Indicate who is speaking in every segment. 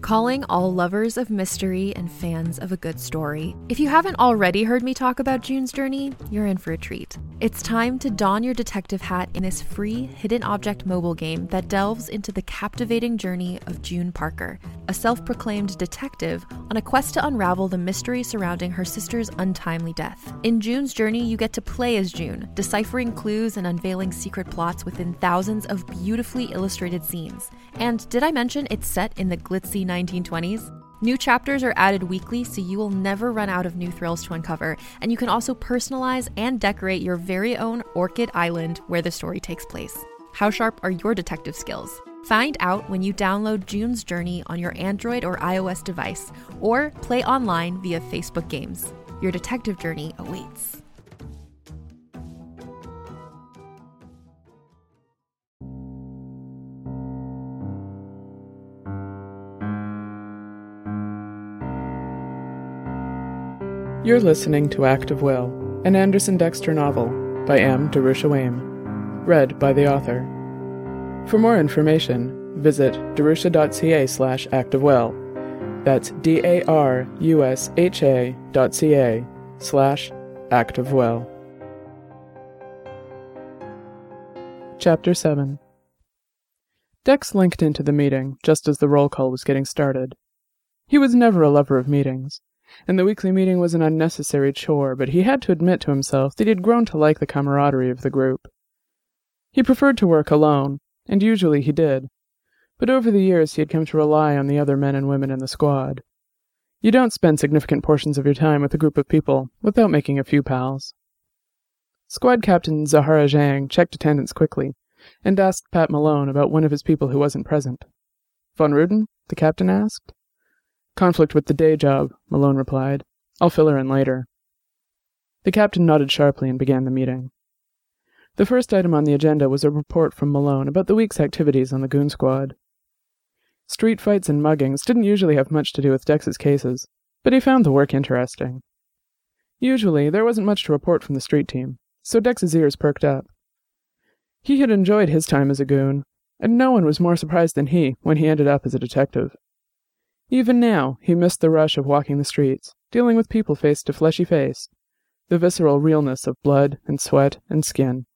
Speaker 1: Calling all lovers of mystery and fans of a good story. If you haven't already heard me talk about June's Journey, you're in for a treat. It's time to don your detective hat in this free hidden object mobile game that delves into the captivating journey of June Parker, a self-proclaimed detective on a quest to unravel the mystery surrounding her sister's untimely death. In June's Journey, you get to play as June, deciphering clues and unveiling secret plots within thousands of beautifully illustrated scenes. And did I mention it's set in the glitzy 1920s? New chapters are added weekly, so you will never run out of new thrills to uncover, and you can also personalize and decorate your very own Orchid Island where the story takes place. How sharp are your detective skills? Find out when you download June's Journey on your Android or iOS device, or play online via Facebook Games. Your detective journey awaits.
Speaker 2: You're listening to Act of Will, an Anderson Dexter novel by M. Darusha Waim, read by the author. For more information, visit darusha.ca/actofwill. That's darusha.ca/actofwill. Chapter 7. Dex linked into the meeting just as the roll call was getting started. He was never a lover of meetings, and the weekly meeting was an unnecessary chore, but he had to admit to himself that he had grown to like the camaraderie of the group. He preferred to work alone, and usually he did, but over the years he had come to rely on the other men and women in the squad. You don't spend significant portions of your time with a group of people without making a few pals. Squad Captain Zahara Zhang checked attendance quickly, and asked Pat Malone about one of his people who wasn't present. "Von Ruden?" the captain asked. "Conflict with the day job," Malone replied. "I'll fill her in later." The captain nodded sharply and began the meeting. The first item on the agenda was a report from Malone about the week's activities on the Goon Squad. Street fights and muggings didn't usually have much to do with Dex's cases, but he found the work interesting. Usually, there wasn't much to report from the street team, so Dex's ears perked up. He had enjoyed his time as a goon, and no one was more surprised than he when he ended up as a detective. Even now, he missed the rush of walking the streets, dealing with people face to fleshy face, the visceral realness of blood and sweat and skin.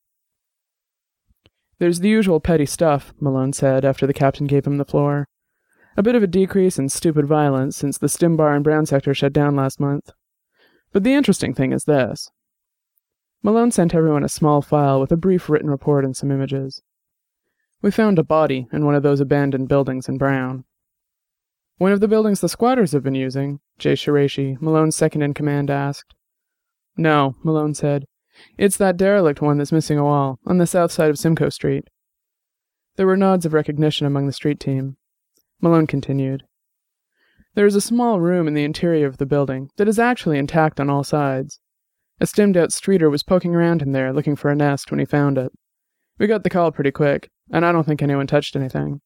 Speaker 2: "There's the usual petty stuff," Malone said after the captain gave him the floor. "A bit of a decrease in stupid violence since the Stim Bar in Brown Sector shut down last month. But the interesting thing is this." Malone sent everyone a small file with a brief written report and some images. "We found a body in one of those abandoned buildings in Brown." "One of the buildings the squatters have been using?" Jay Shiraishi, Malone's second-in-command, asked. "No," Malone said. "It's that derelict one that's missing a wall, on the south side of Simcoe Street." There were nods of recognition among the street team. Malone continued. "There is a small room in the interior of the building that is actually intact on all sides. A stimmed-out streeter was poking around in there looking for a nest when he found it. We got the call pretty quick, and I don't think anyone touched anything."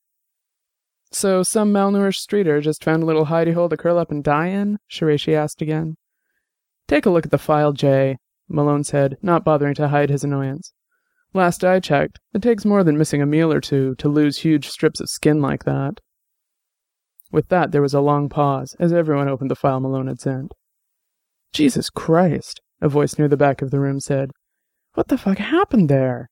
Speaker 2: "So some malnourished streeter just found a little hidey hole to curl up and die in?" Shiraishi asked again. "Take a look at the file, Jay," Malone said, not bothering to hide his annoyance. "Last I checked, it takes more than missing a meal or two to lose huge strips of skin like that." With that, there was a long pause as everyone opened the file Malone had sent. "Jesus Christ," a voice near the back of the room said. "What the fuck happened there?"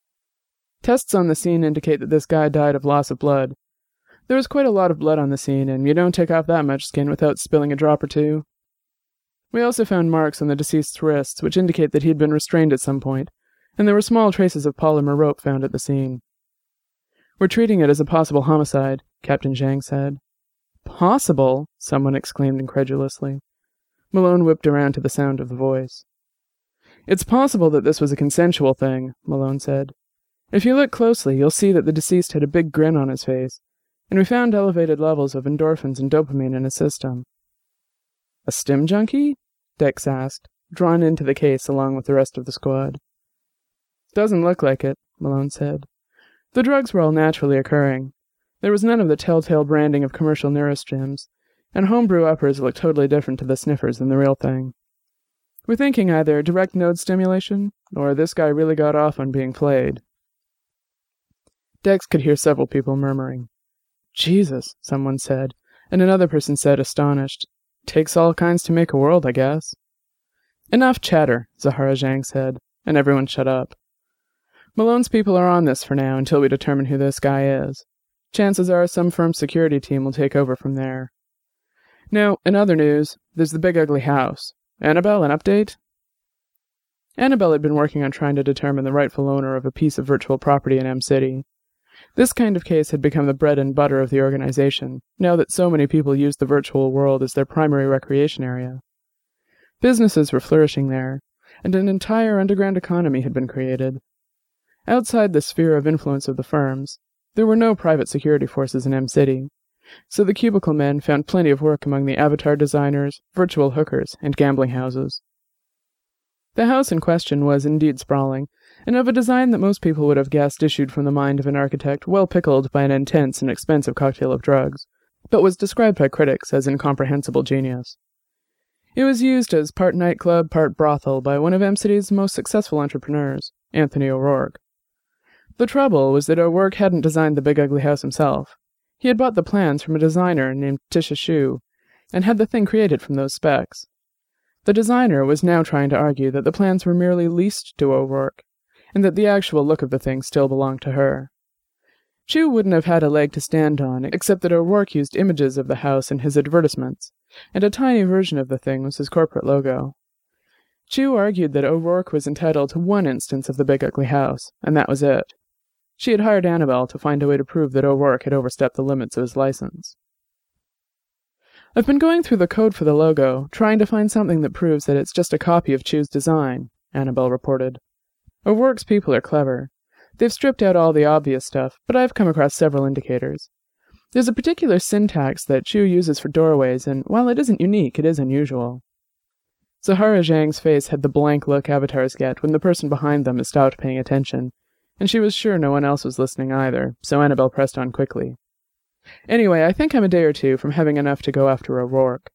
Speaker 2: "Tests on the scene indicate that this guy died of loss of blood. There was quite a lot of blood on the scene, and you don't take off that much skin without spilling a drop or two. We also found marks on the deceased's wrists, which indicate that he had been restrained at some point, and there were small traces of polymer rope found at the scene. We're treating it as a possible homicide," Captain Zhang said. "Possible?" someone exclaimed incredulously. Malone whipped around to the sound of the voice. "It's possible that this was a consensual thing," Malone said. "If you look closely, you'll see that the deceased had a big grin on his face, and we found elevated levels of endorphins and dopamine in his system." "A stim junkie?" Dex asked, drawn into the case along with the rest of the squad. "Doesn't look like it," Malone said. "The drugs were all naturally occurring. There was none of the telltale branding of commercial neurostims, and homebrew uppers look totally different to the sniffers than the real thing. We're thinking either direct node stimulation, or this guy really got off on being played." Dex could hear several people murmuring. "Jesus," someone said, and another person said, astonished, "Takes all kinds to make a world, I guess." "Enough chatter," Zahara Zhang said, and everyone shut up. "Malone's people are on this for now until we determine who this guy is. Chances are some firm's security team will take over from there. Now, in other news, there's the Big Ugly House. Annabelle, an update?" Annabelle had been working on trying to determine the rightful owner of a piece of virtual property in M-City. This kind of case had become the bread and butter of the organization, now that so many people used the virtual world as their primary recreation area. Businesses were flourishing there, and an entire underground economy had been created. Outside the sphere of influence of the firms, there were no private security forces in M-City, so the cubicle men found plenty of work among the avatar designers, virtual hookers, and gambling houses. The house in question was indeed sprawling, and of a design that most people would have guessed issued from the mind of an architect well pickled by an intense and expensive cocktail of drugs, but was described by critics as incomprehensible genius. It was used as part nightclub, part brothel by one of M-City's most successful entrepreneurs, Anthony O'Rourke. The trouble was that O'Rourke hadn't designed the Big Ugly House himself. He had bought the plans from a designer named Tisha Shu, and had the thing created from those specs. The designer was now trying to argue that the plans were merely leased to O'Rourke, and that the actual look of the thing still belonged to her. Shu wouldn't have had a leg to stand on, except that O'Rourke used images of the house in his advertisements, and a tiny version of the thing was his corporate logo. Shu argued that O'Rourke was entitled to one instance of the Big Ugly House, and that was it. She had hired Annabelle to find a way to prove that O'Rourke had overstepped the limits of his license. "I've been going through the code for the logo, trying to find something that proves that it's just a copy of Chu's design," Annabelle reported. "O'Rourke's people are clever. They've stripped out all the obvious stuff, but I've come across several indicators. There's a particular syntax that Chu uses for doorways, and while it isn't unique, it is unusual." Zahara Zhang's face had the blank look avatars get when the person behind them has stopped paying attention, and she was sure no one else was listening either, so Annabelle pressed on quickly. "Anyway, I think I'm a day or two from having enough to go after O'Rourke."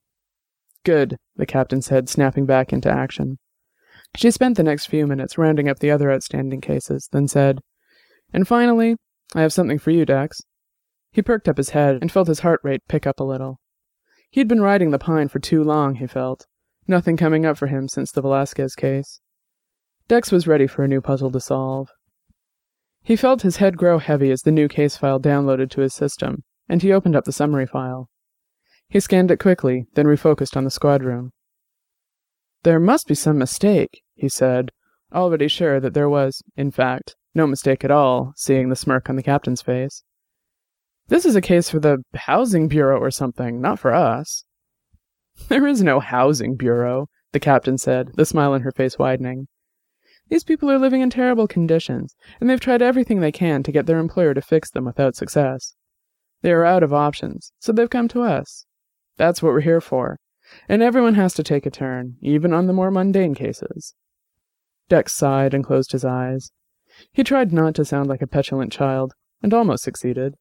Speaker 2: "Good," the captain said, snapping back into action. She spent the next few minutes rounding up the other outstanding cases, then said, "And finally, I have something for you, Dex." He perked up his head and felt his heart rate pick up a little. He'd been riding the pine for too long, he felt. Nothing coming up for him since the Velasquez case. Dex was ready for a new puzzle to solve. He felt his head grow heavy as the new case file downloaded to his system, and he opened up the summary file. He scanned it quickly, then refocused on the squad room. "There must be some mistake," he said, already sure that there was, in fact, no mistake at all, seeing the smirk on the captain's face. "This is a case for the Housing Bureau or something, not for us." "There is no Housing Bureau," the captain said, the smile on her face widening. "These people are living in terrible conditions, and they've tried everything they can to get their employer to fix them without success. They are out of options, so they've come to us. That's what we're here for, and everyone has to take a turn, even on the more mundane cases." Dex sighed and closed his eyes. He tried not to sound like a petulant child, and almost succeeded.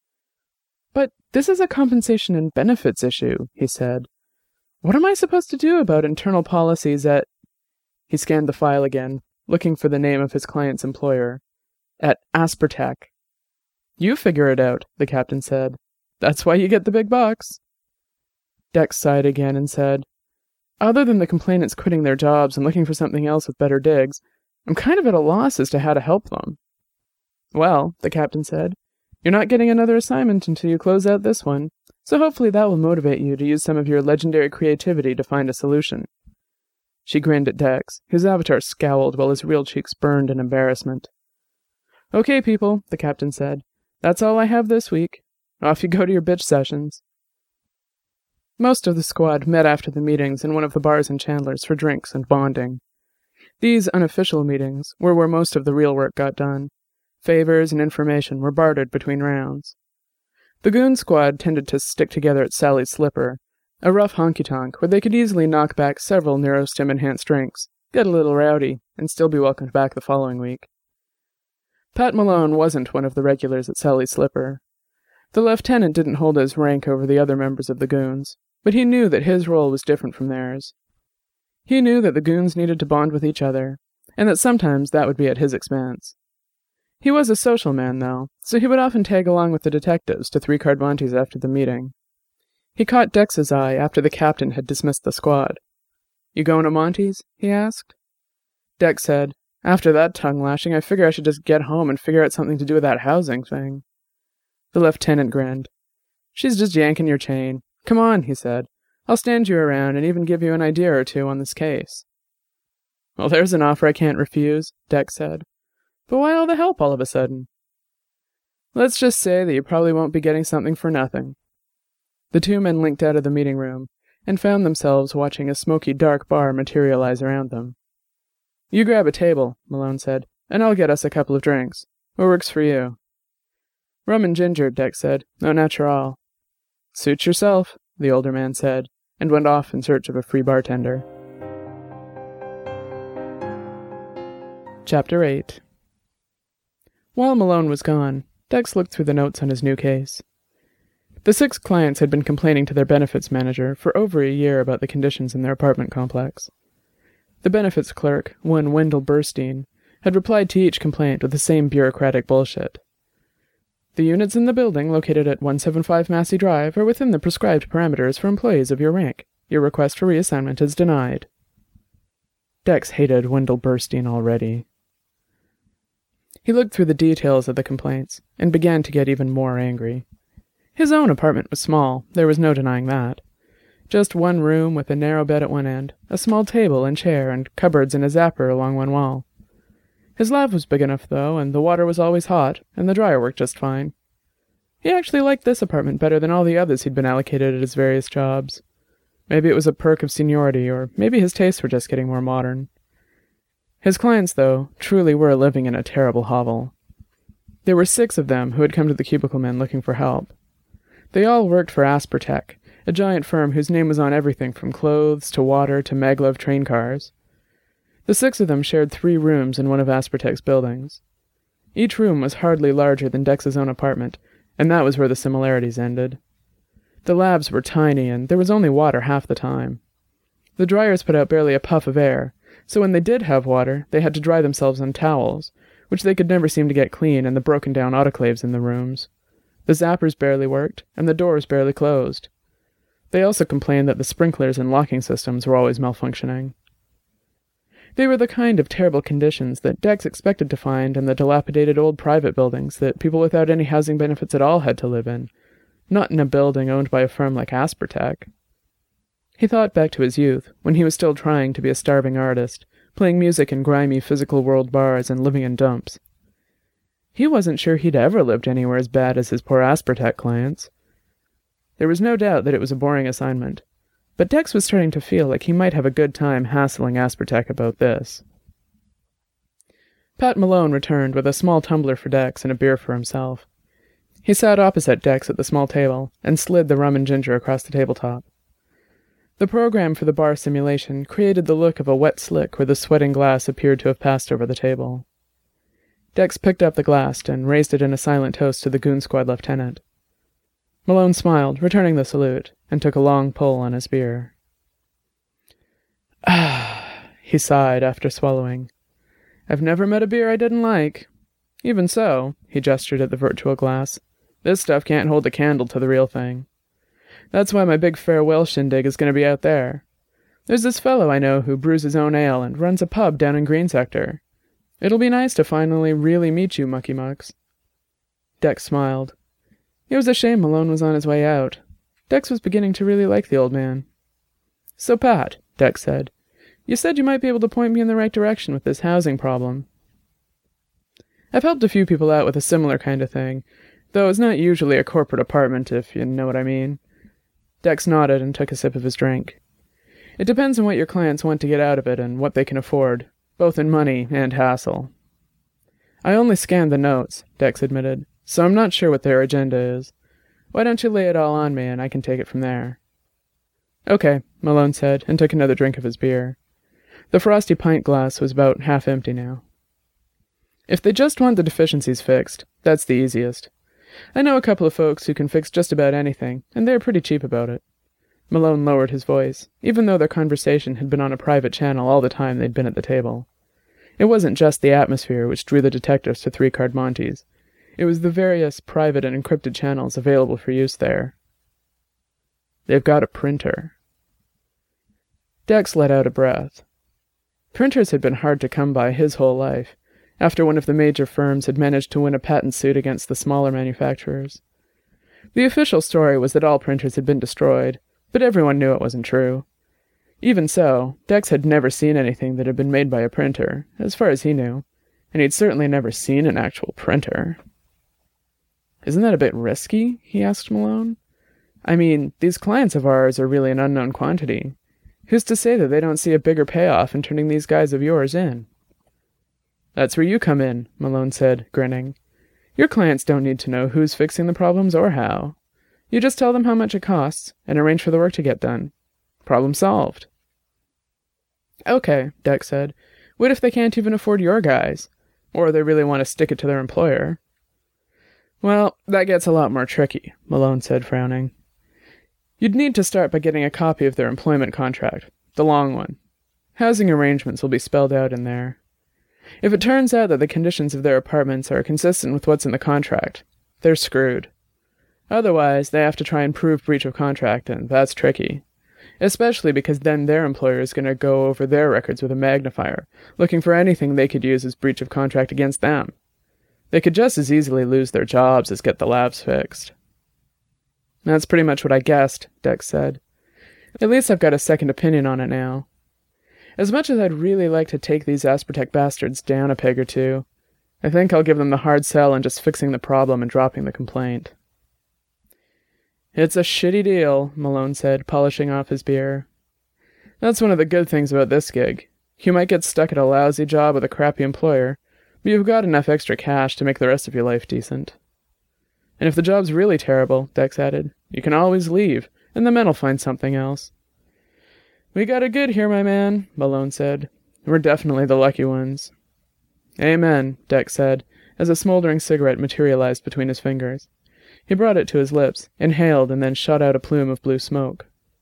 Speaker 2: "But this is a compensation and benefits issue," he said. "What am I supposed to do about internal policies at—" He scanned the file again, looking for the name of his client's employer. "At Aspertech." "You figure it out," the captain said. "That's why you get the big bucks." Dex sighed again and said, "Other than the complainants quitting their jobs and looking for something else with better digs, I'm kind of at a loss as to how to help them." "Well," the captain said, "you're not getting another assignment until you close out this one, so hopefully that will motivate you to use some of your legendary creativity to find a solution." She grinned at Dex, whose avatar scowled while his real cheeks burned in embarrassment. "Okay, people," the captain said. "That's all I have this week. Off you go to your bitch sessions." Most of the squad met after the meetings in one of the bars in Chandler's for drinks and bonding. These unofficial meetings were where most of the real work got done. Favors and information were bartered between rounds. The goon squad tended to stick together at Sally's Slipper, a rough honky-tonk where they could easily knock back several neurostim-enhanced drinks, get a little rowdy, and still be welcomed back the following week. Pat Malone wasn't one of the regulars at Sally's Slipper. The lieutenant didn't hold his rank over the other members of the goons, but he knew that his role was different from theirs. He knew that the goons needed to bond with each other, and that sometimes that would be at his expense. He was a social man, though, so he would often tag along with the detectives to 3 card montes after the meeting. He caught Dex's eye after the captain had dismissed the squad. "You going to Monty's?" he asked. Dex said, "After that tongue-lashing, I figure I should just get home and figure out something to do with that housing thing." The lieutenant grinned. "She's just yanking your chain. Come on," he said. "I'll stand you around and even give you an idea or two on this case." "Well, there's an offer I can't refuse," Dex said. "But why all the help all of a sudden?" "Let's just say that you probably won't be getting something for nothing." The two men linked out of the meeting room and found themselves watching a smoky dark bar materialize around them. "You grab a table," Malone said, "and I'll get us a couple of drinks. What works for you?" "Rum and ginger," Dex said. "No natural." "Suit yourself," the older man said, and went off in search of a free bartender. Chapter 8. While Malone was gone, Dex looked through the notes on his new case. The 6 clients had been complaining to their benefits manager for over a year about the conditions in their apartment complex. The benefits clerk, one Wendell Burstein, had replied to each complaint with the same bureaucratic bullshit. "The units in the building located at 175 Massey Drive are within the prescribed parameters for employees of your rank. Your request for reassignment is denied." Dex hated Wendell Burstein already. He looked through the details of the complaints and began to get even more angry. His own apartment was small, there was no denying that. Just one room with a narrow bed at one end, a small table and chair, and cupboards and a zapper along one wall. His lab was big enough, though, and the water was always hot, and the dryer worked just fine. He actually liked this apartment better than all the others he'd been allocated at his various jobs. Maybe it was a perk of seniority, or maybe his tastes were just getting more modern. His clients, though, truly were living in a terrible hovel. There were 6 of them who had come to the Cubicle Men looking for help. They all worked for Aspertech, a giant firm whose name was on everything from clothes to water to maglev train cars. The 6 of them shared 3 rooms in one of Aspertech's buildings. Each room was hardly larger than Dex's own apartment, and that was where the similarities ended. The labs were tiny, and there was only water half the time. The dryers put out barely a puff of air, so when they did have water, they had to dry themselves on towels, which they could never seem to get clean in the broken-down autoclaves in the rooms. The zappers barely worked, and the doors barely closed. They also complained that the sprinklers and locking systems were always malfunctioning. They were the kind of terrible conditions that Dex expected to find in the dilapidated old private buildings that people without any housing benefits at all had to live in, not in a building owned by a firm like Aspertech. He thought back to his youth, when he was still trying to be a starving artist, playing music in grimy physical world bars and living in dumps. He wasn't sure he'd ever lived anywhere as bad as his poor Aspertech clients. There was no doubt that it was a boring assignment, but Dex was starting to feel like he might have a good time hassling Aspertech about this. Pat Malone returned with a small tumbler for Dex and a beer for himself. He sat opposite Dex at the small table and slid the rum and ginger across the tabletop. The program for the bar simulation created the look of a wet slick where the sweating glass appeared to have passed over the table. Dex picked up the glass and raised it in a silent toast to the Goon Squad lieutenant. Malone smiled, returning the salute, and took a long pull on his beer. "Ah," he sighed after swallowing. "I've never met a beer I didn't like. Even so," he gestured at the virtual glass, "this stuff can't hold a candle to the real thing. That's why my big farewell shindig is going to be out there. There's this fellow I know who brews his own ale and runs a pub down in Green Sector. It'll be nice to finally really meet you, Mucky Mucks." Dex smiled. It was a shame Malone was on his way out. Dex was beginning to really like the old man. "So, Pat," Dex said, "you said you might be able to point me in the right direction with this housing problem." "I've helped a few people out with a similar kind of thing, though it's not usually a corporate apartment, if you know what I mean." Dex nodded and took a sip of his drink. "It depends on what your clients want to get out of it and what they can afford, both in money and hassle." "I only scanned the notes," Dex admitted, "so I'm not sure what their agenda is. Why don't you lay it all on me and I can take it from there?" "Okay," Malone said, and took another drink of his beer. The frosty pint glass was about half empty now. "If they just want the deficiencies fixed, that's the easiest. I know a couple of folks who can fix just about anything, and they're pretty cheap about it." Malone lowered his voice, even though their conversation had been on a private channel all the time they'd been at the table. It wasn't just the atmosphere which drew the detectives to 3 Card Monty's. It was the various private and encrypted channels available for use there. They've got a printer. Dex let out a breath. Printers had been hard to come by his whole life, after one of the major firms had managed to win a patent suit against the smaller manufacturers. The official story was that all printers had been destroyed, but everyone knew it wasn't true. Even so, Dex had never seen anything that had been made by a printer, as far as he knew, and he'd certainly never seen an actual printer. "Isn't that a bit risky?" he asked Malone. "I mean, these clients of ours are really an unknown quantity. Who's to say that they don't see a bigger payoff in turning these guys of yours in?" "That's where you come in," Malone said, grinning. "Your clients don't need to know who's fixing the problems or how. You just tell them how much it costs and arrange for the work to get done. Problem solved." "Okay," Dex said. "What if they can't even afford your guys? Or they really want to stick it to their employer?" "Well, that gets a lot more tricky," Malone said, frowning. "You'd need to start by getting a copy of their employment contract, the long one. Housing arrangements will be spelled out in there. If it turns out that the conditions of their apartments are consistent with what's in the contract, they're screwed. Otherwise, they have to try and prove breach of contract, and that's tricky. Especially because then their employer is going to go over their records with a magnifier, looking for anything they could use as breach of contract against them. They could just as easily lose their jobs as get the labs fixed." "That's pretty much what I guessed," Dex said. "At least I've got a second opinion on it now. As much as I'd really like to take these Aspertech bastards down a peg or two, I think I'll give them the hard sell on just fixing the problem and dropping the complaint." "It's a shitty deal," Malone said, polishing off his beer. "That's one of the good things about this gig. You might get stuck at a lousy job with a crappy employer, but you've got enough extra cash to make the rest of your life decent. And if the job's really terrible," Dex added, "you can always leave, and the men'll find something else." "We got it good here, my man," Malone said. "We're definitely the lucky ones." "Amen," Dex said, as a smoldering cigarette materialized between his fingers. He brought it to his lips, inhaled, and then shot out a plume of blue smoke.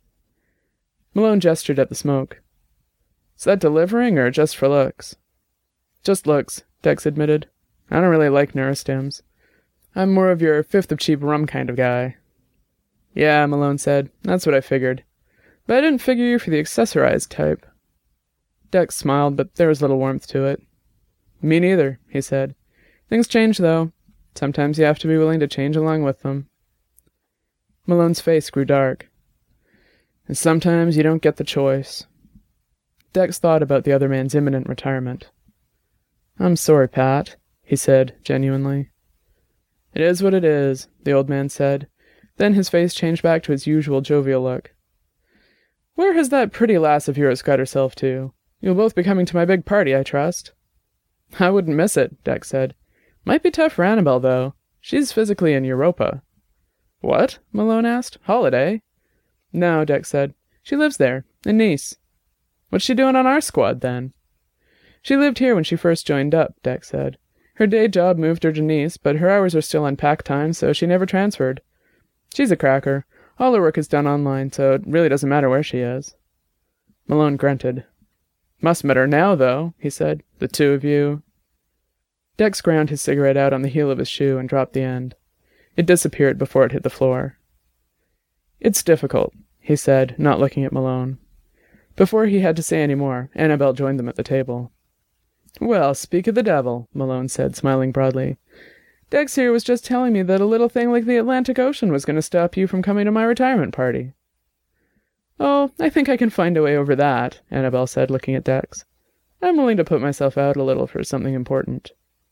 Speaker 2: Malone gestured at the smoke. "Is that delivering, or just for looks?" "Just looks," Dex admitted. "I don't really like neurostims. I'm more of your fifth of cheap rum kind of guy." "Yeah," Malone said. "That's what I figured. But I didn't figure you for the accessorized type." Dex smiled, but there was little warmth to it. "Me neither," he said. "Things change, though. Sometimes you have to be willing to change along with them." Malone's face grew dark. "And sometimes you don't get the choice." Dex thought about the other man's imminent retirement. "I'm sorry, Pat," he said, genuinely. "It is what it is," the old man said. Then his face changed back to its usual jovial look. "Where has that pretty lass of yours got herself to? You'll both be coming to my big party, I trust." "I wouldn't miss it," Dex said. "Might be tough for Annabelle, though. She's physically in Europa." "What?" Malone asked. "Holiday?" "No," Dex said. "She lives there, in Nice." "What's she doing on our squad, then?" "She lived here when she first joined up," Dex said. "Her day job moved her to Nice, but her hours are still on pack time, so she never transferred. She's a cracker. All her work is done online, so it really doesn't matter where she is." Malone grunted. "Must met her now, though," he said. "The two of you." Dex ground his cigarette out on the heel of his shoe and dropped the end. It disappeared before it hit the floor. "It's difficult," he said, not looking at Malone. Before he had to say any more, Annabelle joined them at the table. "Well, speak of the devil," Malone said, smiling broadly. "Dex here was just telling me that a little thing like the Atlantic Ocean was going to stop you from coming to my retirement party." "Oh, I think I can find a way over that," Annabelle said, looking at Dex. "I'm willing to put myself out a little for something important."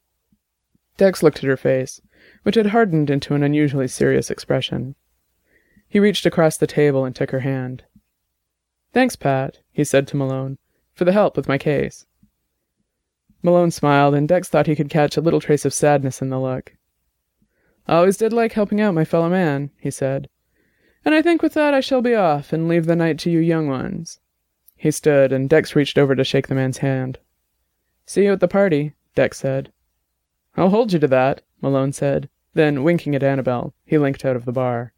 Speaker 2: Dex looked at her face, which had hardened into an unusually serious expression. He reached across the table and took her hand. "Thanks, Pat," he said to Malone, "for the help with my case." Malone smiled, and Dex thought he could catch a little trace of sadness in the look. "I always did like helping out my fellow man," he said. "And I think with that I shall be off and leave the night to you young ones." He stood, and Dex reached over to shake the man's hand. "See you at the party," Dex said. "I'll hold you to that," Malone said. Then, winking at Annabelle, he linked out of the bar.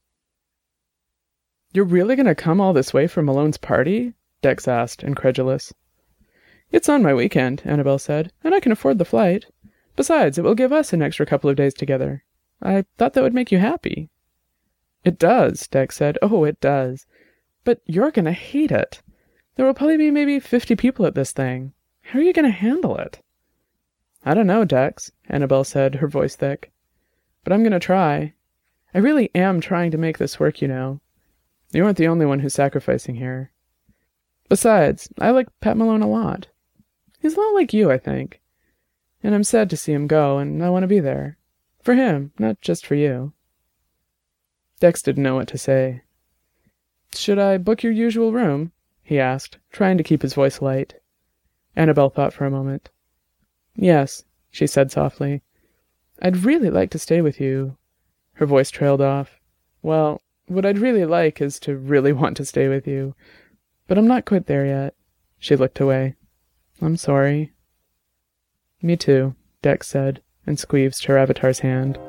Speaker 2: "You're really going to come all this way for Malone's party?" Dex asked, incredulous. "It's on my weekend," Annabelle said, "and I can afford the flight. Besides, it will give us an extra couple of days together. I thought that would make you happy." It does, Dex said. Oh, it does. But you're gonna hate it. There will probably be maybe 50 people at this thing. How are you gonna handle it? I don't know, Dex, Annabelle said, her voice thick. But I'm gonna try. I really am trying to make this work, you know. You aren't the only one who's sacrificing here. Besides, I like Pat Malone a lot. He's a lot like you, I think. And I'm sad to see him go, and I want to be there. For him, not just for you. Dex didn't know what to say. Should I book your usual room? He asked, trying to keep his voice light. Annabelle thought for a moment. Yes, she said softly. I'd really like to stay with you. Her voice trailed off. Well, what I'd really like is to really want to stay with you. But I'm not quite there yet. She looked away. I'm sorry. Me too, Dex said, and squeezed her avatar's hand.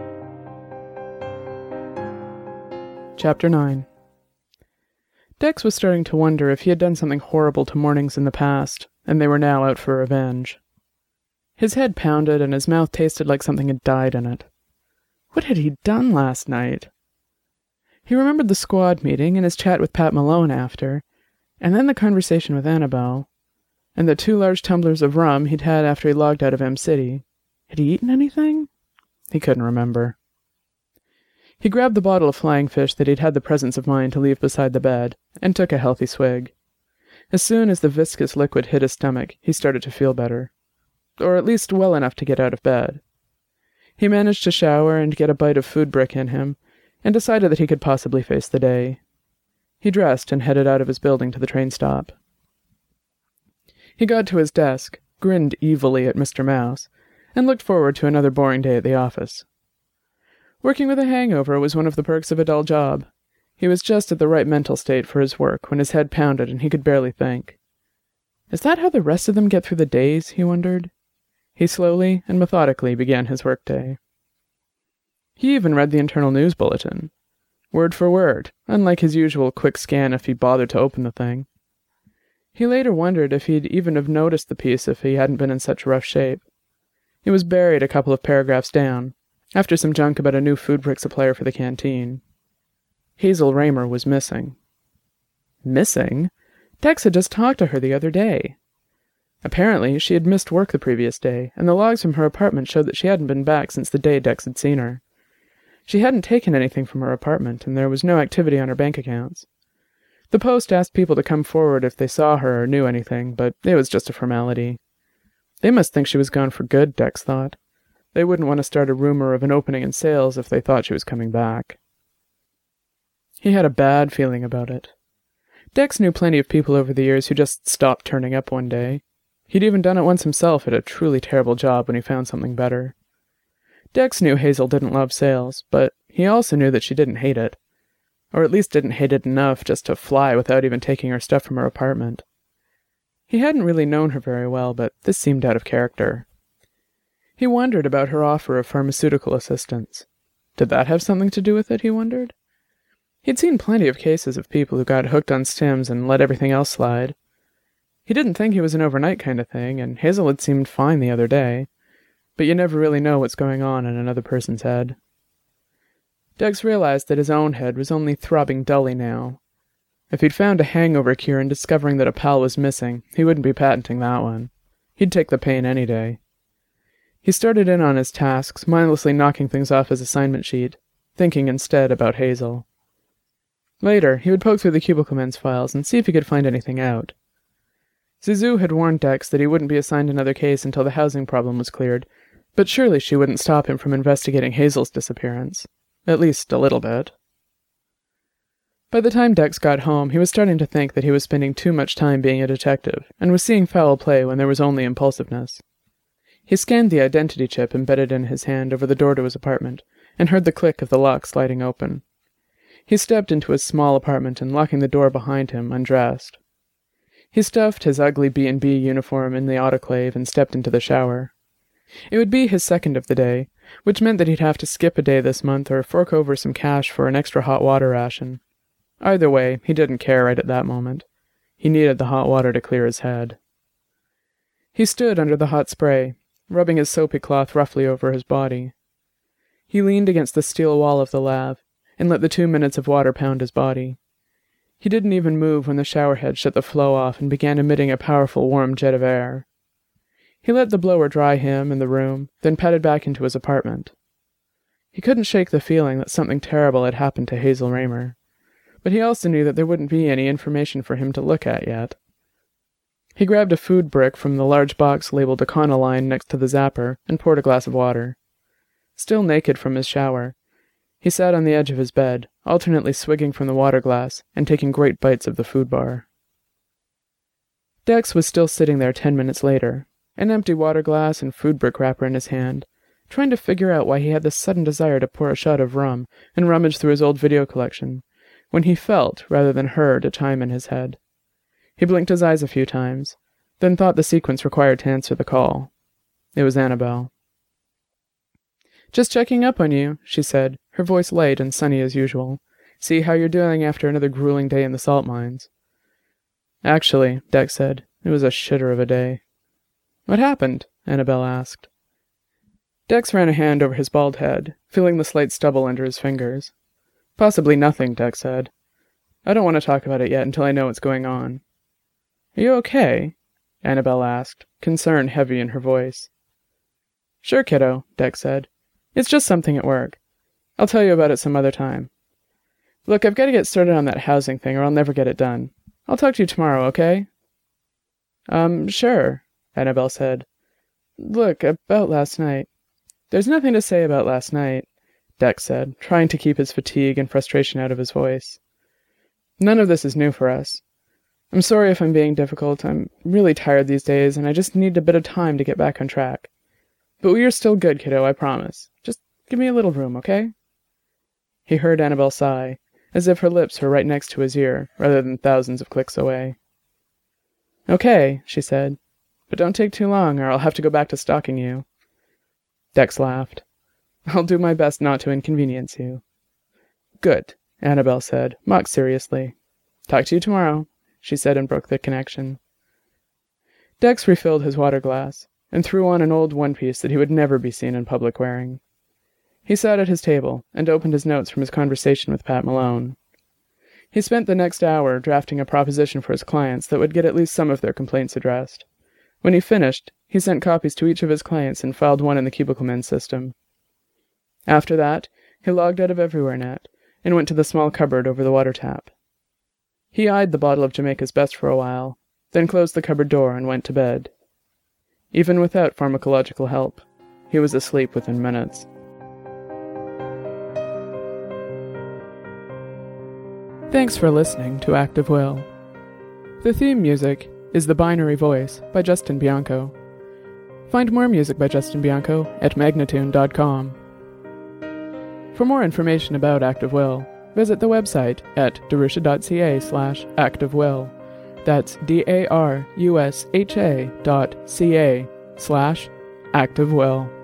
Speaker 2: Chapter 9. Dex was starting to wonder if he had done something horrible to Mornings in the past, and they were now out for revenge. His head pounded, and his mouth tasted like something had died in it. What had he done last night? He remembered the squad meeting and his chat with Pat Malone after, and then the conversation with Annabelle, and the 2 large tumblers of rum he'd had after he logged out of M-City. Had he eaten anything? He couldn't remember. He grabbed the bottle of flying fish that he'd had the presence of mind to leave beside the bed, and took a healthy swig. As soon as the viscous liquid hit his stomach, he started to feel better. Or at least well enough to get out of bed. He managed to shower and get a bite of food brick in him, and decided that he could possibly face the day. He dressed and headed out of his building to the train stop. He got to his desk, grinned evilly at Mr. Mouse, and looked forward to another boring day at the office. Working with a hangover was one of the perks of a dull job. He was just at the right mental state for his work when his head pounded and he could barely think. Is that how the rest of them get through the days, he wondered? He slowly and methodically began his workday. He even read the internal news bulletin, word for word, unlike his usual quick scan if he bothered to open the thing. He later wondered if he'd even have noticed the piece if he hadn't been in such rough shape. It was buried a couple of paragraphs down, after some junk about a new food brick supplier for the canteen. Hazel Raymer was missing. Missing? Dex had just talked to her the other day. Apparently, she had missed work the previous day, and the logs from her apartment showed that she hadn't been back since the day Dex had seen her. She hadn't taken anything from her apartment, and there was no activity on her bank accounts. The Post asked people to come forward if they saw her or knew anything, but it was just a formality. They must think she was gone for good, Dex thought. They wouldn't want to start a rumor of an opening in sales if they thought she was coming back. He had a bad feeling about it. Dex knew plenty of people over the years who just stopped turning up one day. He'd even done it once himself at a truly terrible job when he found something better. Dex knew Hazel didn't love sales, but he also knew that she didn't hate it. Or at least didn't hate it enough just to fly without even taking her stuff from her apartment. He hadn't really known her very well, but this seemed out of character. He wondered about her offer of pharmaceutical assistance. Did that have something to do with it, he wondered? He'd seen plenty of cases of people who got hooked on stims and let everything else slide. He didn't think it was an overnight kind of thing, and Hazel had seemed fine the other day, but you never really know what's going on in another person's head. Dex realized that his own head was only throbbing dully now. If he'd found a hangover cure in discovering that a pal was missing, he wouldn't be patenting that one. He'd take the pain any day. He started in on his tasks, mindlessly knocking things off his assignment sheet, thinking instead about Hazel. Later, he would poke through the Cubicle Men's files and see if he could find anything out. Zizou had warned Dex that he wouldn't be assigned another case until the housing problem was cleared, but surely she wouldn't stop him from investigating Hazel's disappearance. At least a little bit. By the time Dex got home, he was starting to think that he was spending too much time being a detective, and was seeing foul play when there was only impulsiveness. He scanned the identity chip embedded in his hand over the door to his apartment, and heard the click of the lock sliding open. He stepped into his small apartment and, locking the door behind him, undressed. He stuffed his ugly B&B uniform in the autoclave and stepped into the shower. It would be his second of the day, which meant that he'd have to skip a day this month or fork over some cash for an extra hot water ration. Either way, he didn't care right at that moment. He needed the hot water to clear his head. He stood under the hot spray, rubbing his soapy cloth roughly over his body. He leaned against the steel wall of the lab, and let the 2 minutes of water pound his body. He didn't even move when the showerhead shut the flow off and began emitting a powerful warm jet of air. He let the blower dry him and the room, then padded back into his apartment. He couldn't shake the feeling that something terrible had happened to Hazel Raymer, but he also knew that there wouldn't be any information for him to look at yet. He grabbed a food brick from the large box labeled Econoline next to the zapper and poured a glass of water. Still naked from his shower, he sat on the edge of his bed, alternately swigging from the water glass and taking great bites of the food bar. Dex was still sitting there 10 minutes later, an empty water glass and food brick wrapper in his hand, trying to figure out why he had this sudden desire to pour a shot of rum and rummage through his old video collection, when he felt, rather than heard, a chime in his head. He blinked his eyes a few times, then thought the sequence required to answer the call. It was Annabelle. "Just checking up on you," she said, her voice light and sunny as usual. "See how you're doing after another grueling day in the salt mines." "Actually," Dex said, "it was a shitter of a day." "What happened?" Annabelle asked. Dex ran a hand over his bald head, feeling the slight stubble under his fingers. "Possibly nothing," Dex said. "I don't want to talk about it yet until I know what's going on." "Are you okay?" Annabelle asked, concern heavy in her voice. "Sure, kiddo," Dex said. "It's just something at work. I'll tell you about it some other time. Look, I've got to get started on that housing thing or I'll never get it done. I'll talk to you tomorrow, okay?" Sure," Annabelle said. "Look, about last night." "There's nothing to say about last night," Dex said, trying to keep his fatigue and frustration out of his voice. "None of this is new for us. I'm sorry if I'm being difficult. I'm really tired these days, and I just need a bit of time to get back on track. But we are still good, kiddo, I promise. Just give me a little room, okay?" He heard Annabelle sigh, as if her lips were right next to his ear, rather than thousands of clicks away. "Okay," she said, "but don't take too long, or I'll have to go back to stalking you." Dex laughed. "I'll do my best not to inconvenience you." "Good," Annabelle said, mock seriously. "Talk to you tomorrow," she said and broke the connection. Dex refilled his water glass and threw on an old one-piece that he would never be seen in public wearing. He sat at his table and opened his notes from his conversation with Pat Malone. He spent the next hour drafting a proposition for his clients that would get at least some of their complaints addressed. When he finished, he sent copies to each of his clients and filed one in the Cubiclemen system. After that, he logged out of EverywhereNet and went to the small cupboard over the water tap. He eyed the bottle of Jamaica's Best for a while, then closed the cupboard door and went to bed. Even without pharmacological help, he was asleep within minutes. Thanks for listening to Act of Will. The theme music is The Binary Voice by Justin Bianco. Find more music by Justin Bianco at magnatune.com. For more information about Act of Will, visit the website at darusha.ca/actofwill. That's DARUSHA.ca/actofwill.